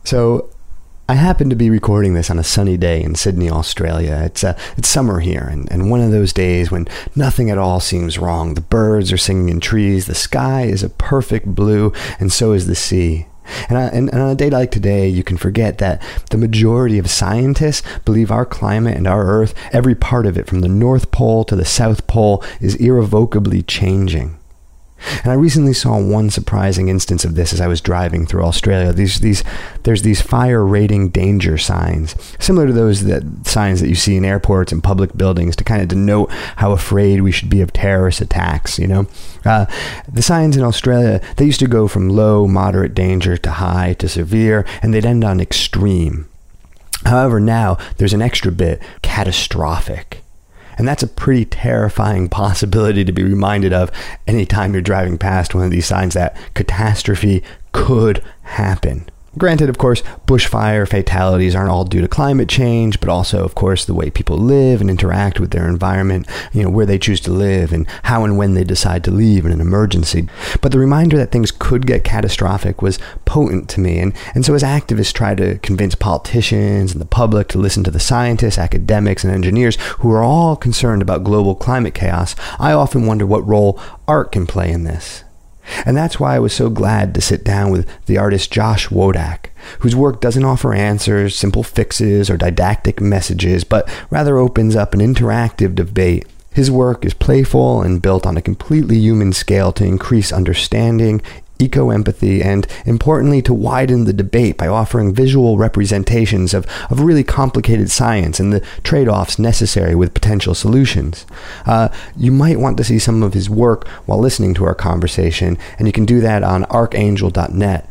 So I happen to be recording this on a sunny day in Sydney, Australia. It's summer here, and one of those days when nothing at all seems wrong. The birds are singing in trees, the sky is a perfect blue, and so is the sea. And on a day like today, you can forget that the majority of scientists believe our climate and our Earth, every part of it from the North Pole to the South Pole, is irrevocably changing. And I recently saw one surprising instance of this as I was driving through Australia. There's these fire rating danger signs, similar to those signs that you see in airports and public buildings to kind of denote how afraid we should be of terrorist attacks, you know. The signs in Australia, they used to go from low, moderate danger to high to severe, and they'd end on extreme. However, now there's an extra bit, catastrophic. And that's a pretty terrifying possibility to be reminded of anytime you're driving past one of these signs that catastrophe could happen. Granted, of course, bushfire fatalities aren't all due to climate change, but also, of course, the way people live and interact with their environment, you know, where they choose to live and how and when they decide to leave in an emergency. But the reminder that things could get catastrophic was potent to me. And so as activists try to convince politicians and the public to listen to the scientists, academics, and engineers who are all concerned about global climate chaos, I often wonder what role art can play in this. And that's why I was so glad to sit down with the artist Josh Wodak, whose work doesn't offer answers, simple fixes, or didactic messages, but rather opens up an interactive debate. His work is playful and built on a completely human scale to increase understanding, eco-empathy, and, importantly, to widen the debate by offering visual representations of really complicated science and the trade-offs necessary with potential solutions. You might want to see some of his work while listening to our conversation, and you can do that on archangel.net.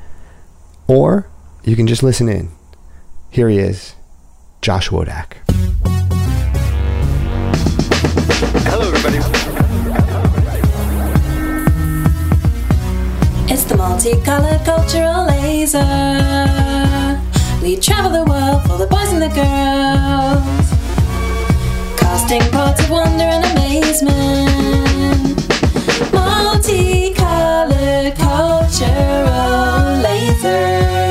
Or you can just listen in. Here he is, Josh Wodak. Hello, everybody. It's the multicolored cultural laser. We travel the world for the boys and the girls, casting pods of wonder and amazement. Multicolored cultural laser.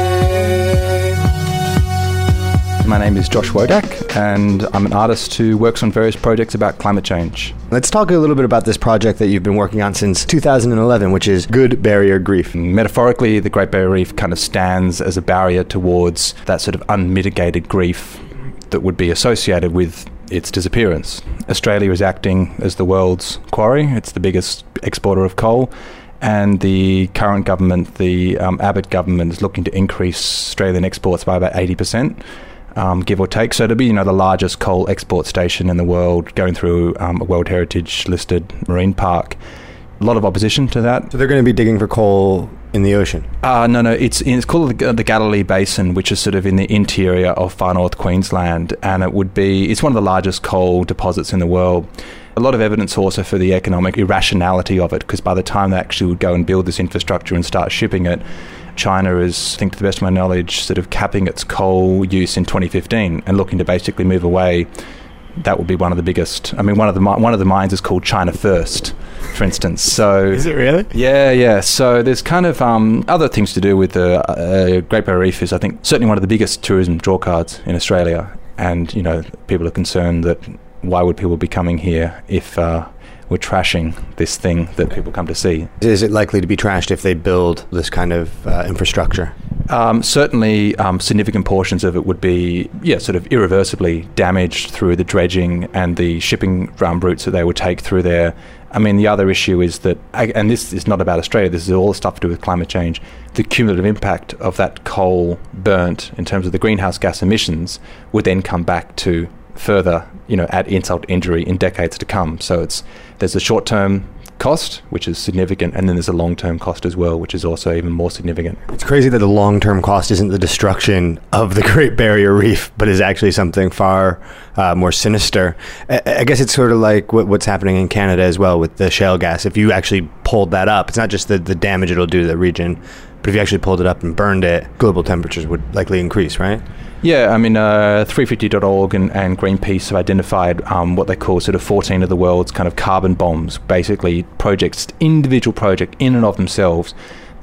My name is Josh Wodak, and I'm an artist who works on various projects about climate change. Let's talk a little bit about this project that you've been working on since 2011, which is Good Barrier Reef. Metaphorically, the Great Barrier Reef kind of stands as a barrier towards that sort of unmitigated grief that would be associated with its disappearance. Australia is acting as the world's quarry. It's the biggest exporter of coal. And the current government, the Abbott government, is looking to increase Australian exports by about 80%. Give or take. So to be, the largest coal export station in the world, going through a World Heritage listed marine park. A lot of opposition to that. So they're going to be digging for coal in the ocean? No. It's called the Galilee Basin, which is sort of in the interior of far north Queensland, and it's one of the largest coal deposits in the world. A lot of evidence also for the economic irrationality of it, because by the time they actually would go and build this infrastructure and start shipping it, China is, I think to the best of my knowledge, sort of capping its coal use in 2015 and looking to basically move away. That would be one of the biggest. I mean, one of the mines is called China First, for instance. So is it really? Yeah. So there's kind of other things to do with the Great Barrier Reef. Is I think certainly one of the biggest tourism drawcards in Australia, and people are concerned that why would people be coming here if we're trashing this thing that people come to see. Is it likely to be trashed if they build this kind of infrastructure? Certainly significant portions of it would be sort of irreversibly damaged through the dredging and the shipping routes that they would take through there. I mean, the other issue is that, and this is not about Australia, this is all stuff to do with climate change, the cumulative impact of that coal burnt in terms of the greenhouse gas emissions would then come back to further, add insult to injury in decades to come. So there's a short-term cost, which is significant, and then there's a long-term cost as well, which is also even more significant. It's crazy that the long-term cost isn't the destruction of the Great Barrier Reef, but is actually something far more sinister. I guess it's sort of like what's happening in Canada as well with the shale gas. If you actually pulled that up, it's not just the damage it'll do to the region, but if you actually pulled it up and burned it, global temperatures would likely increase, right? Yeah, I mean, 350.org and Greenpeace have identified what they call sort of 14 of the world's kind of carbon bombs, basically individual project in and of themselves that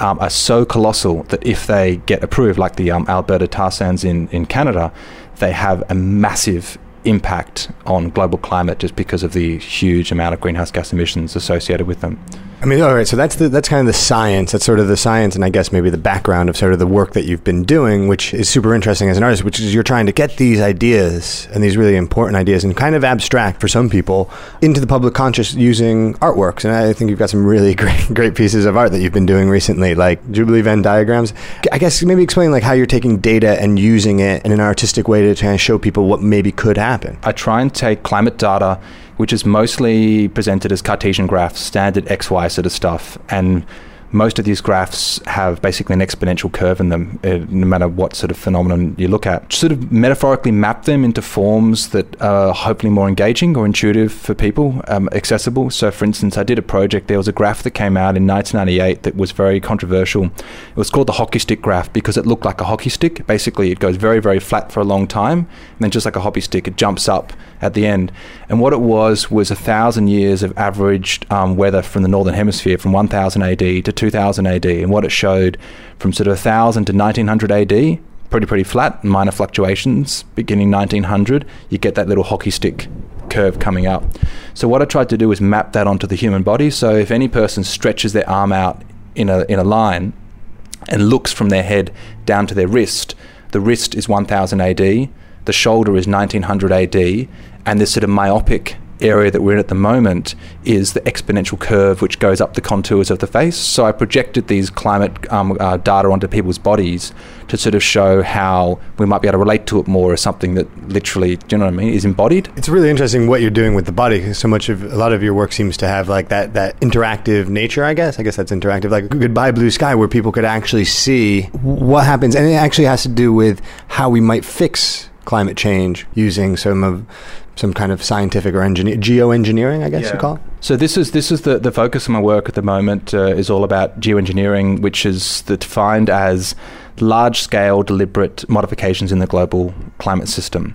are so colossal that if they get approved, like the Alberta tar sands in Canada, they have a massive impact on global climate just because of the huge amount of greenhouse gas emissions associated with them. I mean, all right, so that's kind of the science. That's sort of the science, and I guess maybe the background of sort of the work that you've been doing, which is super interesting as an artist, which is you're trying to get these ideas and these really important ideas and kind of abstract for some people into the public conscious using artworks. And I think you've got some really great pieces of art that you've been doing recently, like Jubilee Venn diagrams. I guess maybe explain like how you're taking data and using it in an artistic way to try and show people what maybe could happen. I try and take climate data, which is mostly presented as Cartesian graphs, standard XY sort of stuff. And most of these graphs have basically an exponential curve in them, no matter what sort of phenomenon you look at. Sort of metaphorically map them into forms that are hopefully more engaging or intuitive for people, accessible. So, for instance, I did a project. There was a graph that came out in 1998 that was very controversial. It was called the hockey stick graph because it looked like a hockey stick. Basically, it goes very, very flat for a long time, and then just like a hockey stick, it jumps up at the end. And what it was 1,000 years of averaged weather from the Northern Hemisphere from 1000 AD to 2000 AD. And what it showed from sort of 1000 to 1900 AD, pretty flat, minor fluctuations. Beginning 1900, you get that little hockey stick curve coming up. So what I tried to do was map that onto the human body. So if any person stretches their arm out in a line and looks from their head down to their wrist, the wrist is 1000 AD, the shoulder is 1900 AD, and this sort of myopic area that we're in at the moment is the exponential curve which goes up the contours of the face. So I projected these climate data onto people's bodies to sort of show how we might be able to relate to it more as something that literally, do you know what I mean, is embodied. It's really interesting what you're doing with the body, because a lot of your work seems to have like that interactive nature, I guess that's interactive, like Goodbye Blue Sky, where people could actually see what happens. And it actually has to do with how we might fix climate change using some kind of scientific or geoengineering, I guess you call it. So this is the focus of my work at the moment is all about geoengineering, which is defined as large-scale, deliberate modifications in the global climate system.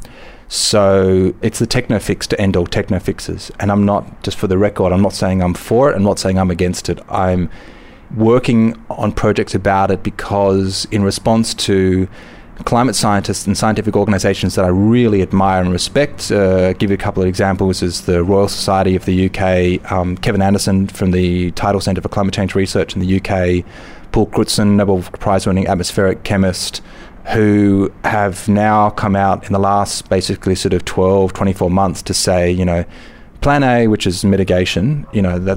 So it's the techno-fix to end all techno-fixes. And I'm not, just for the record, I'm not saying I'm for it, I'm not saying I'm against it. I'm working on projects about it because in response to climate scientists and scientific organisations that I really admire and respect. Give you a couple of examples is the Royal Society of the UK, Kevin Anderson from the Tidal Centre for Climate Change Research in the UK, Paul Crutzen, Nobel Prize-winning atmospheric chemist, who have now come out in the last basically sort of 12, 24 months to say, Plan A, which is mitigation,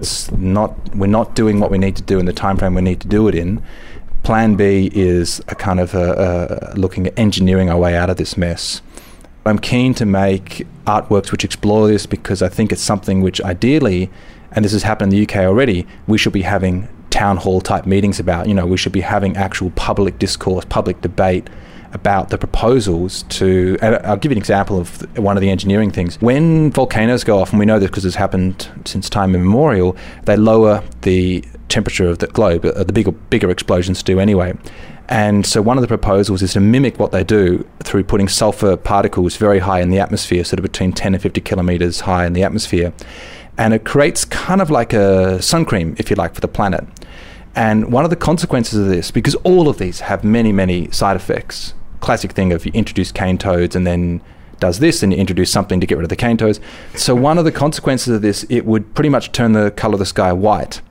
we're not doing what we need to do in the timeframe we need to do it in. Plan B is a kind of looking at engineering our way out of this mess. I'm keen to make artworks which explore this because I think it's something which ideally, and this has happened in the UK already, we should be having town hall type meetings about. We should be having actual public discourse, public debate about the proposals to, and I'll give you an example of one of the engineering things. When volcanoes go off, and we know this because it's happened since time immemorial, they lower the temperature of the globe. The bigger explosions do anyway. And so one of the proposals is to mimic what they do through putting sulfur particles very high in the atmosphere, sort of between 10 and 50 kilometers high in the atmosphere. And it creates kind of like a sun cream, if you like, for the planet. And one of the consequences of this, because all of these have many, many side effects, classic thing of you introduce cane toads and then does this and you introduce something to get rid of the cane toads. So one of the consequences of this, it would pretty much turn the color of the sky white.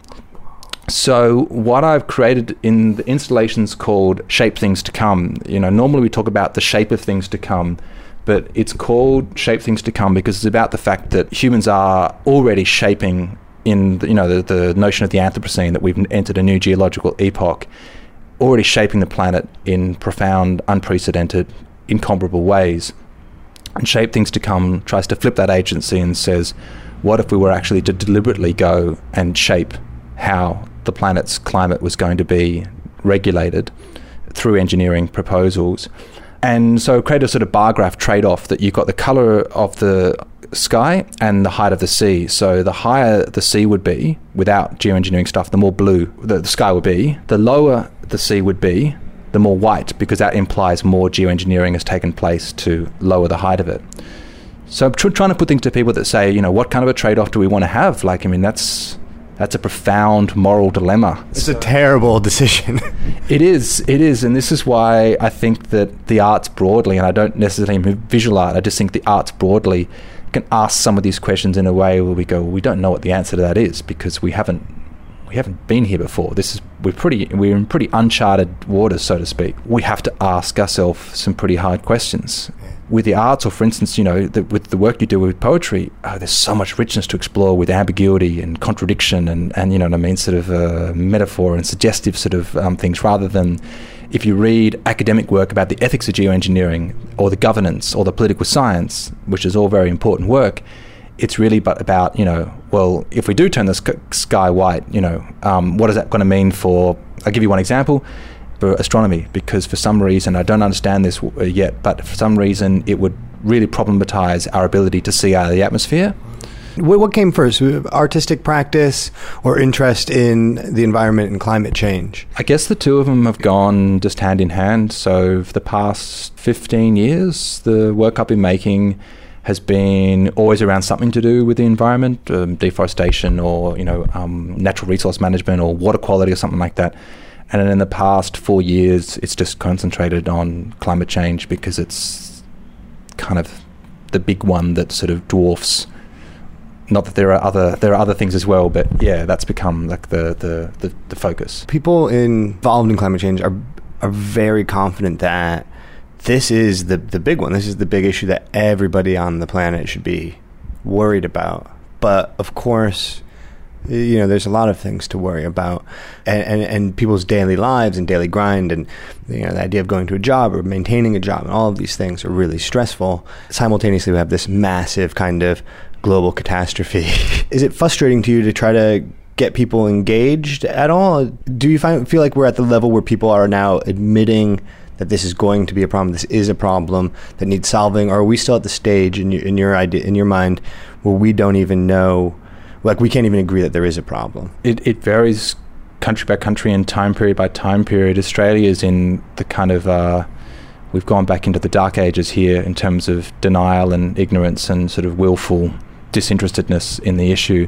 So what I've created in the installations called Shape Things to Come, normally we talk about the shape of things to come, but it's called Shape Things to Come because it's about the fact that humans are already shaping in the notion of the Anthropocene, that we've entered a new geological epoch, already shaping the planet in profound, unprecedented, incomparable ways. And Shape Things to Come tries to flip that agency and says, what if we were actually to deliberately go and shape how the planet's climate was going to be regulated through engineering proposals? And so create a sort of bar graph trade-off that you've got the colour of the sky and the height of the sea. So the higher the sea would be, without geoengineering stuff, the more blue the sky would be. The lower the sea would be, the more white, because that implies more geoengineering has taken place to lower the height of it. So I'm trying to put things to people that say, what kind of a trade-off do we want to have? That's That's a profound moral dilemma. It's a terrible decision. It is, and this is why I think that the arts broadly, and I don't necessarily mean visual art, I just think the arts broadly can ask some of these questions in a way where we go, well, we don't know what the answer to that is because we haven't been here before. We're in pretty uncharted waters, so to speak. We have to ask ourselves some pretty hard questions. With the arts, or for instance, with the work you do with poetry, there's so much richness to explore with ambiguity and contradiction and you know what I mean, sort of metaphor and suggestive sort of things, rather than if you read academic work about the ethics of geoengineering or the governance or the political science, which is all very important work, it's really but about, well, if we do turn the sky white, what is that going to mean for, I'll give you one example, for astronomy, because for some reason, I don't understand this yet, but for some reason it would really problematize our ability to see out of the atmosphere. What came first, artistic practice or interest in the environment and climate change? I guess the two of them have gone just hand in hand. So for the past 15 years, the work I've been making has been always around something to do with the environment, deforestation or, natural resource management or water quality or something like that. And then in the past 4 years, it's just concentrated on climate change because it's kind of the big one that sort of dwarfs. Not that there are other things as well, but yeah, that's become like the focus. People involved in climate change are very confident that this is the big one. This is the big issue that everybody on the planet should be worried about. But of course, there's a lot of things to worry about, and people's daily lives and daily grind, and the idea of going to a job or maintaining a job, and all of these things are really stressful. Simultaneously, we have this massive kind of global catastrophe. Is it frustrating to you to try to get people engaged at all? Do you feel like we're at the level where people are now admitting that this is going to be a problem, this is a problem that needs solving, or are we still at the stage in your mind where we don't even know? Like, we can't even agree that there is a problem. It varies country by country and time period by time period. Australia is in the kind of, we've gone back into the dark ages here in terms of denial and ignorance and sort of willful disinterestedness in the issue.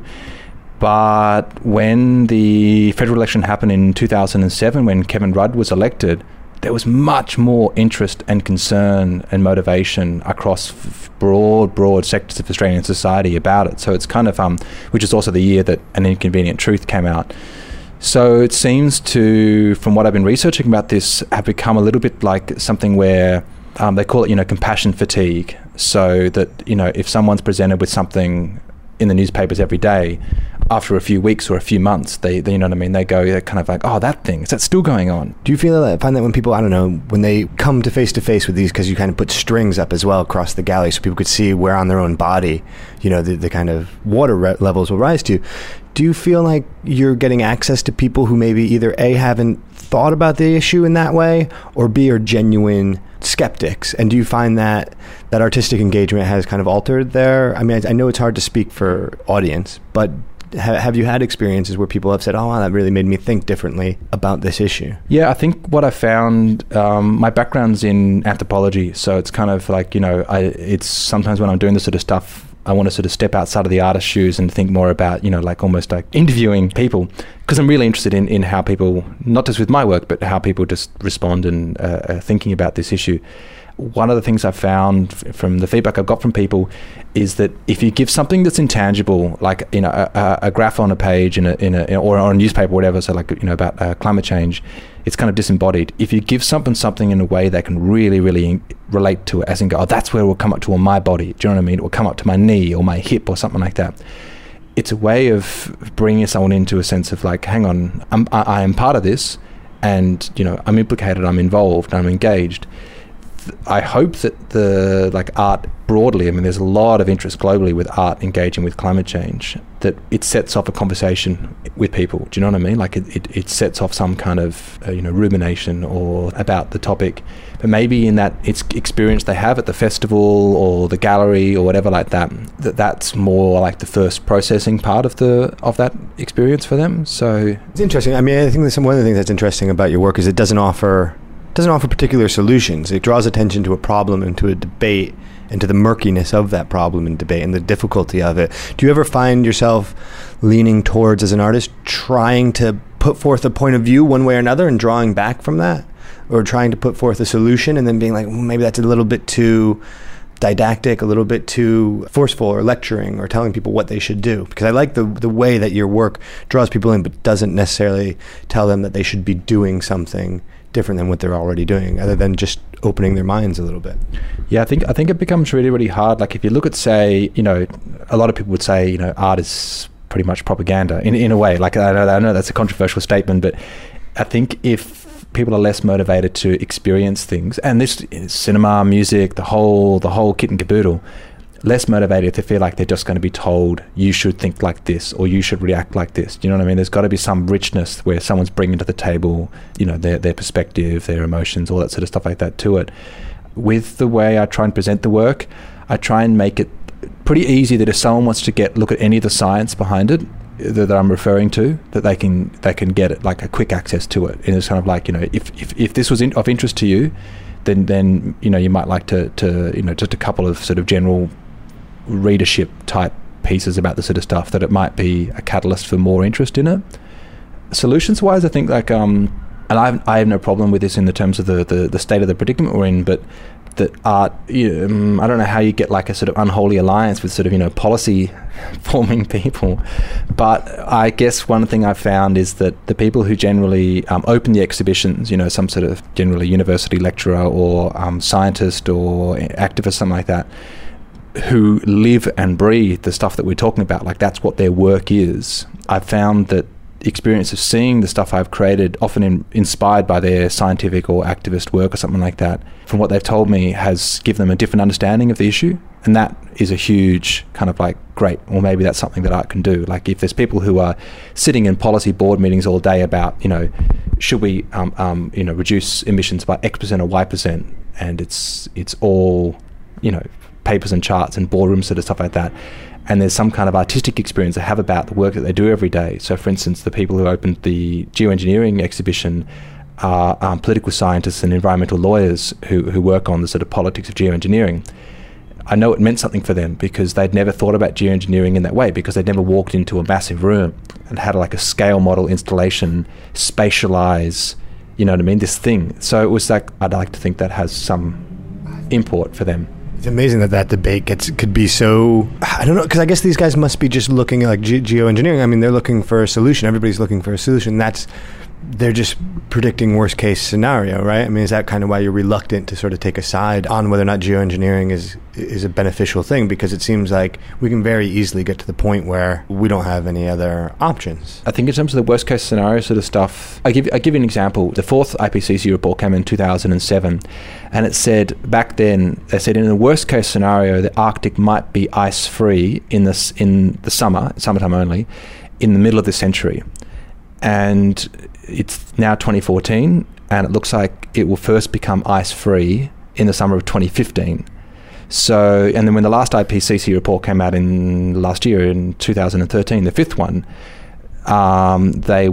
But when the federal election happened in 2007, when Kevin Rudd was elected, there was much more interest and concern and motivation across broad sectors of Australian society about it. So it's kind of, which is also the year that An Inconvenient Truth came out. So it seems to, from what I've been researching about this, have become a little bit like something where they call it, compassion fatigue. So that, if someone's presented with something in the newspapers every day, after a few weeks or a few months, they you know what I mean, they're kind of like, oh, that thing, is that still going on? Do you find that when people, when they come to face with these, because you kind of put strings up as well across the gallery so people could see where on their own body, the kind of water levels will rise to, do you feel like you're getting access to people who maybe either A, haven't thought about the issue in that way, or B, are genuine skeptics? And do you find that artistic engagement has kind of altered there? I mean, I know it's hard to speak for audience, but have you had experiences where people have said, oh, wow, that really made me think differently about this issue? Yeah, I think what I found, my background's in anthropology, so it's kind of like, it's sometimes when I'm doing this sort of stuff, I want to sort of step outside of the artist's shoes and think more about, like almost like interviewing people, because I'm really interested in how people, not just with my work, but how people just respond and thinking about this issue. One of the things I've found from the feedback I've got from people is that if you give something that's intangible, like a graph on a page or on a newspaper or whatever, so like about climate change, it's kind of disembodied. If you give something in a way that can really, really relate to it, as in go, oh, that's where it will come up to on my body. Do you know what I mean? It will come up to my knee or my hip or something like that. It's a way of bringing someone into a sense of like, hang on, I am part of this, and I'm implicated, I'm involved, I'm engaged. I hope that the art broadly, I mean, there's a lot of interest globally with art engaging with climate change, that it sets off a conversation with people. Do you know what I mean? Like it sets off some kind of rumination or about the topic, but maybe in that it's experience they have at the festival or the gallery or whatever like that, that's more like the first processing part of that experience for them. So it's interesting. I mean, I think one of the things that's interesting about your work is it doesn't offer doesn't offer particular solutions. It draws attention to a problem and to a debate and to the murkiness of that problem and debate and the difficulty of it. Do you ever find yourself leaning towards, as an artist, trying to put forth a point of view one way or another and drawing back from that? Or trying to put forth a solution and then being like, well, maybe that's a little bit too didactic, a little bit too forceful, or lecturing, or telling people what they should do? Because I like the way that your work draws people in, but doesn't necessarily tell them that they should be doing something different than what they're already doing, other than just opening their minds a little bit. Yeah, I think it becomes really, really hard. Like if you look at, say, a lot of people would say, art is pretty much propaganda in a way. Like I know that's a controversial statement, but I think if people are less motivated to experience things, and this is cinema, music, the whole kit and caboodle, less motivated to feel like they're just going to be told, you should think like this, or you should react like this. Do you know what I mean? There's got to be some richness where someone's bringing to the table, their perspective, their emotions, all that sort of stuff like that to it. With the way I try and present the work, I try and make it pretty easy that if someone wants to look at any of the science behind it that I'm referring to, that they can get it, like a quick access to it. And it's kind of like, if this was of interest to you, then you might like to just a couple of sort of general readership type pieces about the sort of stuff, that it might be a catalyst for more interest in it. Solutions wise, I think and I have no problem with this in the terms of the state of the predicament we're in, but that art, I don't know how you get like a sort of unholy alliance with sort of policy forming people, but I guess one thing I've found is that the people who generally open the exhibitions, some sort of generally university lecturer or scientist or activist, something like that, who live and breathe the stuff that we're talking about, like that's what their work is. I've found that the experience of seeing the stuff I've created, often inspired by their scientific or activist work or something like that, from what they've told me, has given them a different understanding of the issue. And that is a huge kind of like, great, or maybe that's something that art can do. Like if there's people who are sitting in policy board meetings all day about, should we, reduce emissions by X% or Y%, and it's all, papers and charts and boardrooms sort of stuff like that. And there's some kind of artistic experience they have about the work that they do every day. So, for instance, the people who opened the geoengineering exhibition are political scientists and environmental lawyers who work on the sort of politics of geoengineering. I know it meant something for them because they'd never thought about geoengineering in that way, because they'd never walked into a massive room and had like a scale model installation, spatialize, this thing. So it was like, I'd like to think that has some import for them. It's amazing that debate could be so, I don't know, because I guess these guys must be just looking at like geoengineering. I mean, they're looking for a solution. Everybody's looking for a solution. They're just predicting worst case scenario, right? I mean, is that kind of why you're reluctant to sort of take a side on whether or not geoengineering is a beneficial thing? Because it seems like we can very easily get to the point where we don't have any other options. I think in terms of the worst case scenario sort of stuff, I give you an example. The fourth IPCC report came in 2007, and it said back then, they said in the worst case scenario, the Arctic might be ice free in the summertime only, in the middle of the century. And it's now 2014, and it looks like it will first become ice-free in the summer of 2015. So, and then when the last IPCC report came out in last year, in 2013, the fifth one, there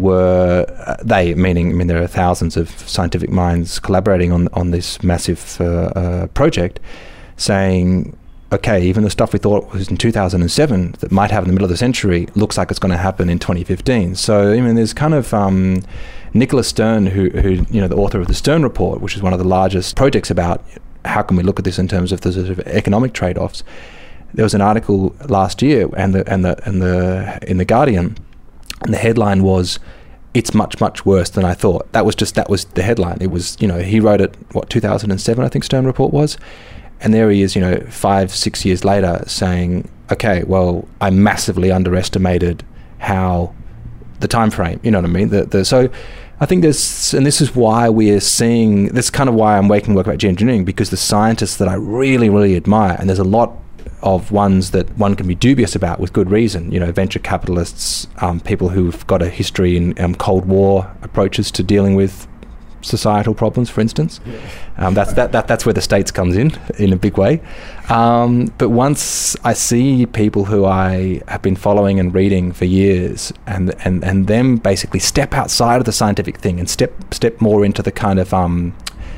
are thousands of scientific minds collaborating on this massive project, saying, okay, even the stuff we thought was in 2007 that might happen in the middle of the century looks like it's going to happen in 2015. So, I mean, there's kind of Nicholas Stern, who the author of the Stern Report, which is one of the largest projects about how can we look at this in terms of the sort of economic trade-offs. There was an article last year, and in the Guardian, and the headline was, "It's much, much worse than I thought." That was the headline. It was, he wrote it 2007, I think Stern Report was. And there he is, 5-6 years later, saying, okay, well, I massively underestimated how the time frame, you know what I mean? So I think this is why we're seeing, that's kind of why I'm making work about geoengineering, because the scientists that I really, really admire, and there's a lot of ones that one can be dubious about with good reason, venture capitalists, people who've got a history in Cold War approaches to dealing with societal problems, for instance. That's where the states comes in a big way. But once I see people who I have been following and reading for years, and them basically step outside of the scientific thing and step more into the kind of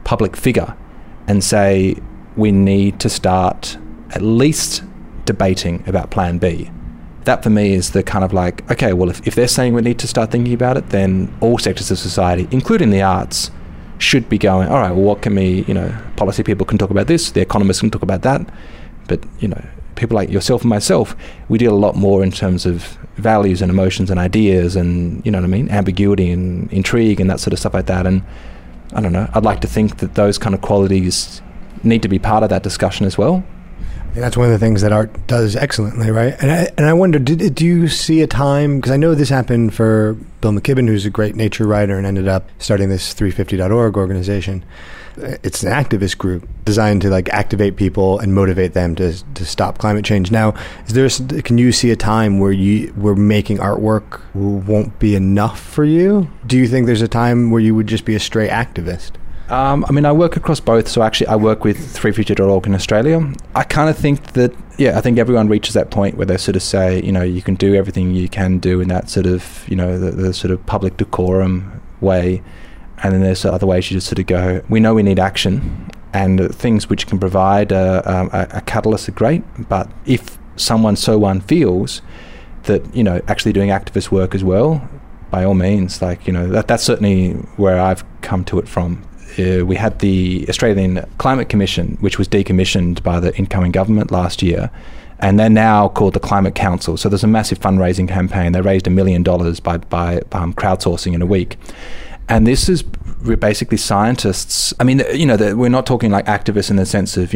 public figure and say, we need to start at least debating about Plan B. That for me is the kind of like, okay, well, if they're saying we need to start thinking about it, then all sectors of society, including the arts, should be going, all right, well, what can we, policy people can talk about this, the economists can talk about that, but, people like yourself and myself, we deal a lot more in terms of values and emotions and ideas and, ambiguity and intrigue and that sort of stuff like that. And I don't know, I'd like to think that those kind of qualities need to be part of that discussion as well. And that's one of the things that art does excellently, right? And I wonder, do you see a time, because I know this happened for Bill McKibben, who's a great nature writer and ended up starting this 350.org organization. It's an activist group designed to activate people and motivate them to stop climate change. Now, can you see a time where making artwork won't be enough for you? Do you think there's a time where you would just be a stray activist? I work across both. So actually, I work with 350.org in Australia. I kind of think that, I think everyone reaches that point where they sort of say, you can do everything you can do in that sort of, the sort of public decorum way. And then there's other ways you just sort of go, we know we need action, and things which can provide a catalyst are great. But if someone feels that, actually doing activist work as well, by all means, that's certainly where I've come to it from. We had the Australian Climate Commission, which was decommissioned by the incoming government last year, and they're now called the Climate Council. So there's a massive fundraising campaign. They raised $1 million by crowdsourcing in a week. And this is basically scientists. We're not talking like activists in the sense of,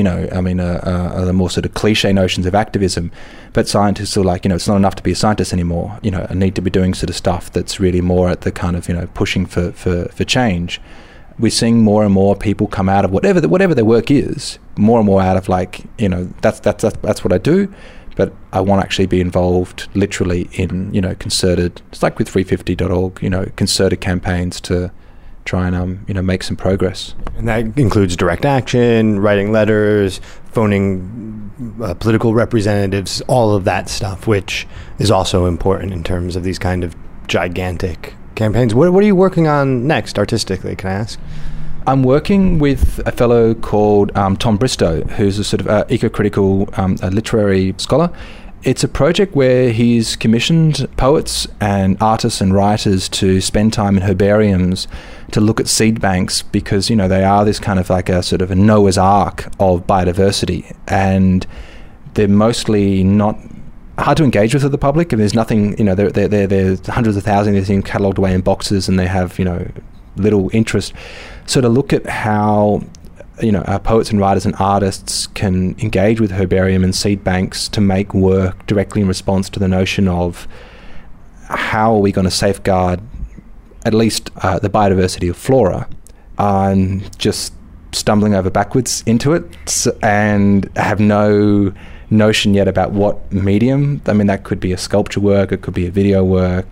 the more sort of cliche notions of activism, but scientists are like, it's not enough to be a scientist anymore. I need to be doing sort of stuff that's really more at the kind of, pushing for change. We're seeing more and more people come out of whatever their work is, more and more out of that's what I do, but I want to actually be involved literally in, concerted, it's like with 350.org, concerted campaigns to try and, make some progress. And that includes direct action, writing letters, phoning political representatives, all of that stuff, which is also important in terms of these kind of gigantic campaigns. What are you working on next artistically, can I ask? I'm working with a fellow called Tom Bristow, who's a sort of eco-critical literary scholar. It's a project where he's commissioned poets and artists and writers to spend time in herbariums to look at seed banks, because, they are this kind of like a sort of a Noah's Ark of biodiversity, and they're mostly not hard to engage with the public. And there's nothing, there's hundreds of thousands of things catalogued away in boxes, and they have, little interest. So to look at how, our poets and writers and artists can engage with herbarium and seed banks to make work directly in response to the notion of how are we going to safeguard at least the biodiversity of flora. I'm just stumbling over backwards into it and have no notion yet about what medium. That could be a sculpture work, it could be a video work.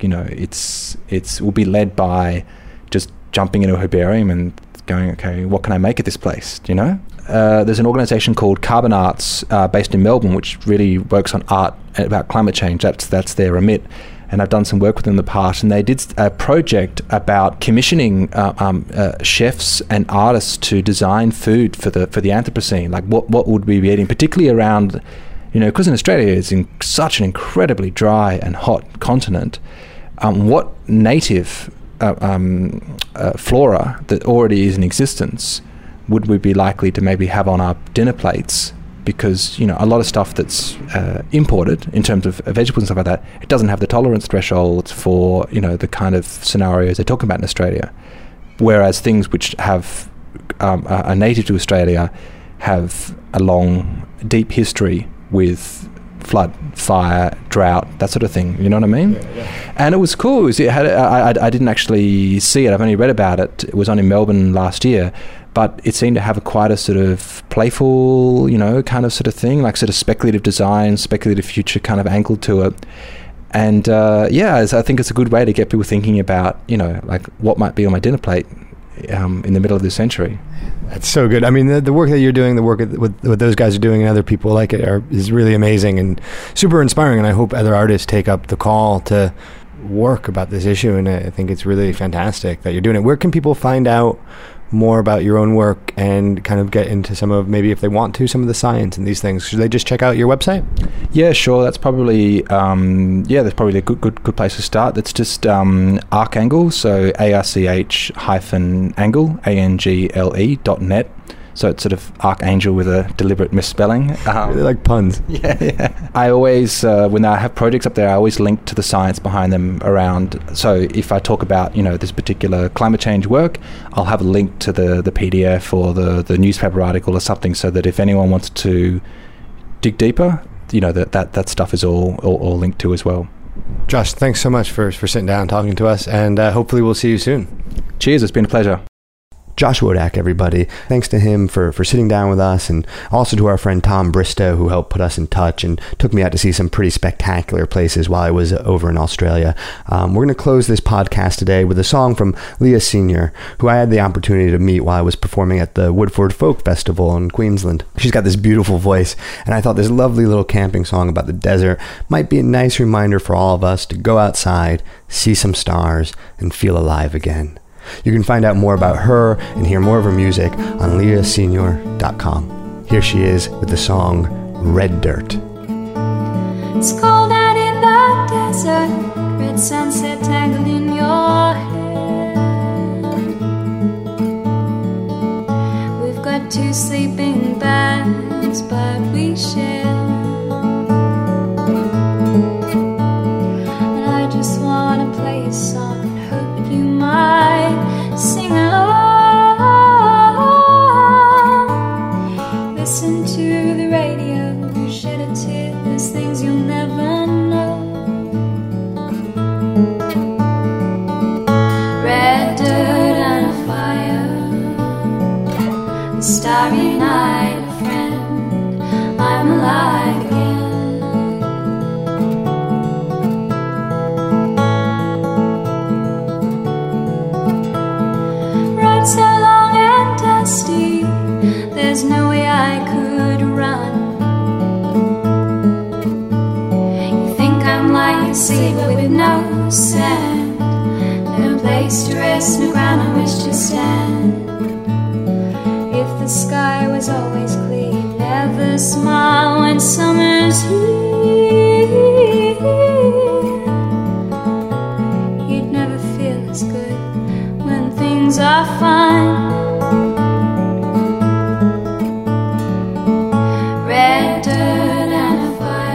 It will be led by just jumping into a herbarium and going, okay, what can I make at this place? There's an organisation called Carbon Arts based in Melbourne, which really works on art about climate change. That's their remit, and I've done some work with them in the past. And they did a project about commissioning chefs and artists to design food for the Anthropocene. Like what would we be eating, particularly around, because in Australia it's in such an incredibly dry and hot continent. What native flora that already is in existence would we be likely to maybe have on our dinner plates? Because a lot of stuff that's imported in terms of vegetables and stuff like that, it doesn't have the tolerance thresholds for the kind of scenarios they're talking about in Australia, whereas things which have are native to Australia have a long, deep history with flood, fire, drought, that sort of thing. You know what I mean? Yeah. And it was cool. I didn't actually see it. I've only read about it. It was on in Melbourne last year, but it seemed to have quite a sort of playful, kind of sort of thing, like sort of speculative design, speculative future kind of angle to it. And I think it's a good way to get people thinking about, like what might be on my dinner plate in the middle of this century. That's so good. The work that you're doing, the work what those guys are doing and other people like it is really amazing and super inspiring. And I hope other artists take up the call to work about this issue. And I think it's really fantastic that you're doing it. Where can people find out more about your own work and kind of get into some of, maybe if they want to, some of the science and these things, should they just check out your website? Yeah, sure. That's probably that's probably a good place to start. That's just ArchAngle, so ARCH-angle, ANGLE.net. So it's sort of Archangel with a deliberate misspelling. Really like puns. Yeah. I always, when I have projects up there, I always link to the science behind them around. So if I talk about, this particular climate change work, I'll have a link to the PDF or the newspaper article or something, so that if anyone wants to dig deeper, that stuff is all linked to as well. Josh, thanks so much for sitting down and talking to us, and hopefully we'll see you soon. Cheers, it's been a pleasure. Josh Wodak, everybody. Thanks to him for sitting down with us, and also to our friend Tom Bristow, who helped put us in touch and took me out to see some pretty spectacular places while I was over in Australia. We're going to close this podcast today with a song from Leah Senior, who I had the opportunity to meet while I was performing at the Woodford Folk Festival in Queensland. She's got this beautiful voice, and I thought this lovely little camping song about the desert might be a nice reminder for all of us to go outside, see some stars, and feel alive again. You can find out more about her and hear more of her music on leahsenior.com. Here she is with the song Red Dirt. It's cold out in the desert, red sunset tangled in your hair. We've got 2 sleeping bags, but we share. And I just want to play a song and hope you might sing along. Listen to the radio, shed a tear, there's things you'll never know. Red dirt and a fire, a starry night, a friend, I'm alive again. So long and dusty, there's no way I could run. You think I'm like a sailor with no sand, no place to rest, no ground on which to stand. If the sky was always clear, you'd never smile when summer's here. You'd never feel as good when things are fine. Red dirt and a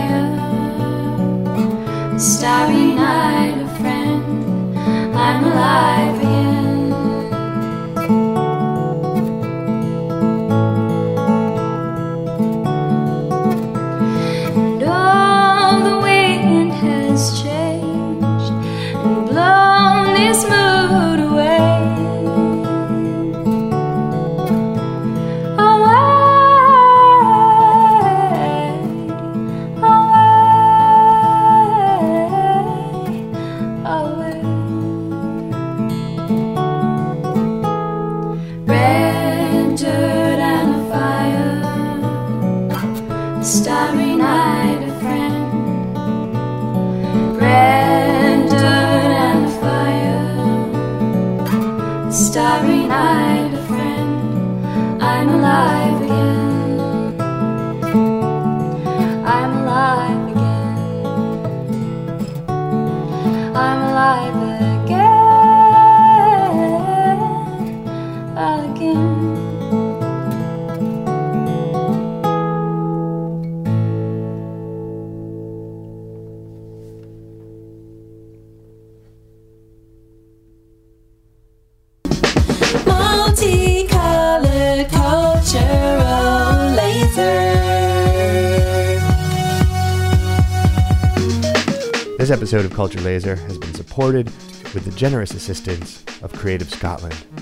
fire, a starry night, a friend, I'm alive again. And all the wind has changed and blown this mood away. Starry night, a friend. Red dirt and a fire. Starry night, a friend. I'm alive again. I'm alive again. I'm alive again. Multicolored cultural laser. This episode of Culture Laser has been supported with the generous assistance of Creative Scotland.